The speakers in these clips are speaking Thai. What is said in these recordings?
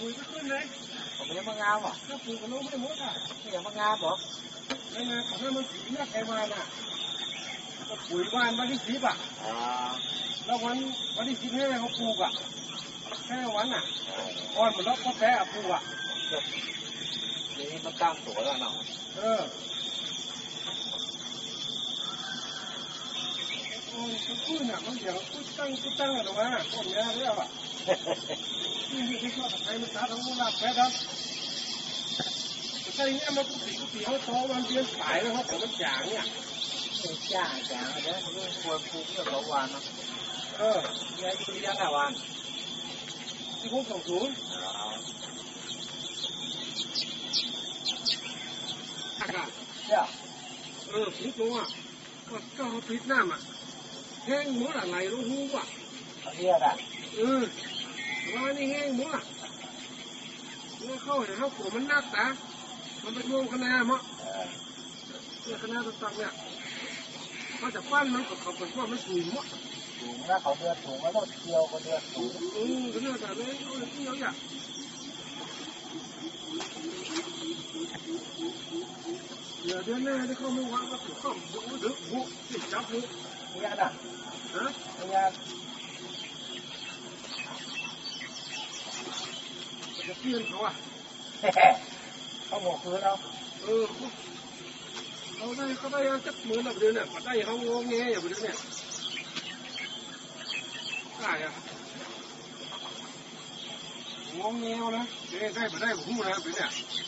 ปุ๋ยก็ขึ้นเลยผมไม่ได้มางามหรอถ้าปุ๋ยก็รู้ไม่หมดอ่ะไม่อยากมางามหรอไม่งามของถ้ามันสีเนี่ยแกวานอ่ะก็ปุ๋ยวานวันที่10อ่ะแล้ววันที่15เขาปลูกอ่ะแค่วันอ่ะอ่อนหมดแล้วก็แพ้ปลูกอ่ะนี่มันตั้งตัวแล้วเนาะขึ้นอ่ะมันอย่างตั้งอะหรอวะต้นเนี้ยเรียกอ่ะที่ชอบใครมันตาทั้งหมดละแพ้ครับแต่เนี้ยมันกุฏิเขาโตมันเปลี่ยนสายแล้วเขาผมมันจางเนี่ยจางเดี๋ยวมันควรปลูกเรื่องของวานเนาะยายอยู่ยังไงวานที่ผมส่งศูนย์อากาศผิดตัวก็เขาผิดน้ำอ่ะแห้งหมดอะไรรู้หูว่ะเรียกอ่ะว่านี่แห้งหมดอ่ะเมื่อเข้าเห็นเขาผมมันนักตามันไปรวมคณะมั้งเนี่ยคณะต่างๆเนี่ยเขาจะปั้นมันกับเขาเป็นว่ามันสูงมั้งสูงนะเขาเดือดสูงแล้วก็เที่ยวก็เดือดสูงก็เนี่ยแต่เลยเที่ยวอย่างเดี๋ยวแน่ที่เขาไม่วางก็ถูกข้อมบุติดจับบุเนี่ยนะเนี่ยจะเปลี่ยนเขาอ่ะเขาหมกพื้นเอาเขาได้จับมือแบบเดินเนี่ยเขาได้เขางงเงี้ยอย่างเดินเนี่ยได้อะงงเงี้ยนะได้ไม่ได้ผมพูดนะเป็นเนี่ย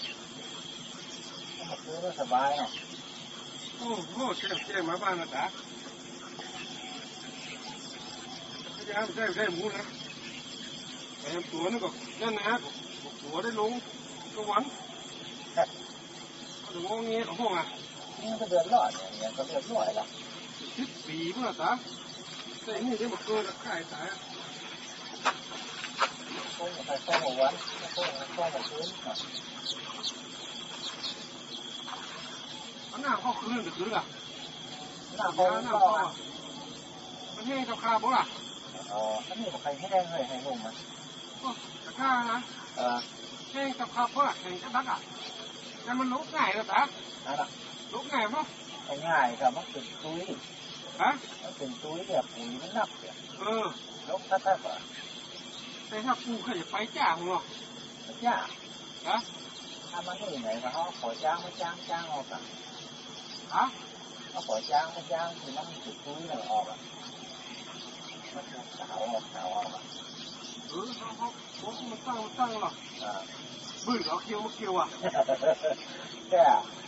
หมกพื้นก็สบายเนาะโอ้โหแจ้งมาบ้านนะจ๊ะได้หมูนะแต่ตัวนี่ก็นั่นนะตัวได้ลงก็หวานถึงงงเงี้ยของห้องอ่ะนี่ก็เดือดร้อนเนี่ยก็เดือดร้อนหรอ 10 ปีเมื่อจ๊ะแต่นี่ได้มาเกิดขายตายคงไปข้าวหวานคงหมกพื้นหน้าเขาคืนหรือคืนอ่ะหน้าเขามันแห้งกับข้าวบ่ล่ะอันนี้บอกใครให้แดงเลยให้ลงมาตะข้านะแห้งกับข้าวบ่ล่ะแห้งกับดักอ่ะแต่มันลุกง่ายนะจ๊ะลุกง่ายมั้งง่ายครับมันเป็นตุ้ยฮะมันเป็นตุ้ยเนี่ยปุ๋ยมันนับเนี่ยลกทับอ่ะแต่ถ้าปูเขาจะไปจ้างหรอจ้างฮะถ้ามันไม่ไหนก็เขาขอจ้างไม่จ้างออกอ่ะฮะเขาขอจ้างไม่จ้างคือมันติดตุ้ยนั่นออกอ่ะมันสาวออกอ่ะเขามันตั้งหรอบื้อเขาเคี้ยวมาเคี้ยวอ่ะแก่